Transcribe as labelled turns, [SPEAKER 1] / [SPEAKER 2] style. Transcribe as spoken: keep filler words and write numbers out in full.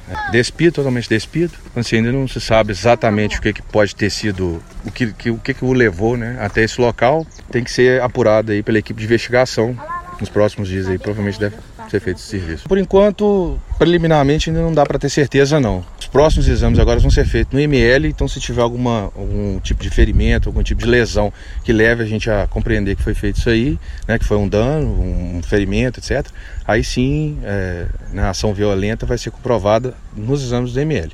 [SPEAKER 1] Despido, totalmente despido. Assim, ainda não se sabe exatamente o que, que pode ter sido, o que, que, o que, que o levou, né, até esse local. Tem que ser apurado aí pela equipe de investigação. Nos próximos dias aí provavelmente deve ser feito esse serviço. Por enquanto, preliminarmente ainda não dá para ter certeza não. Os próximos exames agora vão ser feitos no M L, então se tiver alguma, algum tipo de ferimento, algum tipo de lesão que leve a gente a compreender que foi feito isso aí, né, que foi um dano, um ferimento, etcétera. Aí sim, é, a ação violenta vai ser comprovada nos exames do M L.